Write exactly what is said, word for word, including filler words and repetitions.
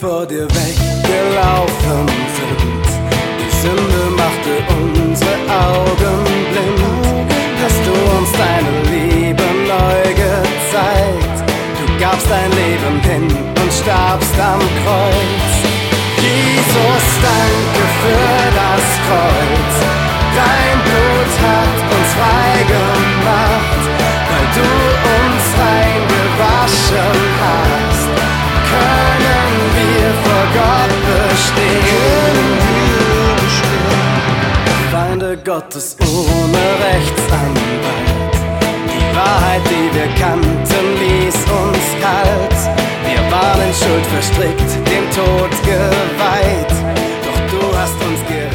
vor dir weggelaufen sind. Die Sünde machte unsere Augen blind. Hast du uns deine Liebe neu gezeigt? Du gabst dein Leben hin und starbst am Kreuz. Jesus, danke für das Kreuz. Dein Blut hat uns frei gemacht. Weil du uns rein gewaschen hast, können wir vor Gott bestehen. Feinde Gottes ohne Rechtsanwalt. Die Wahrheit, die wir kannten, ließ uns kalt. Wir waren in Schuld verstrickt, dem Tod geweiht. Doch du hast uns gerettet.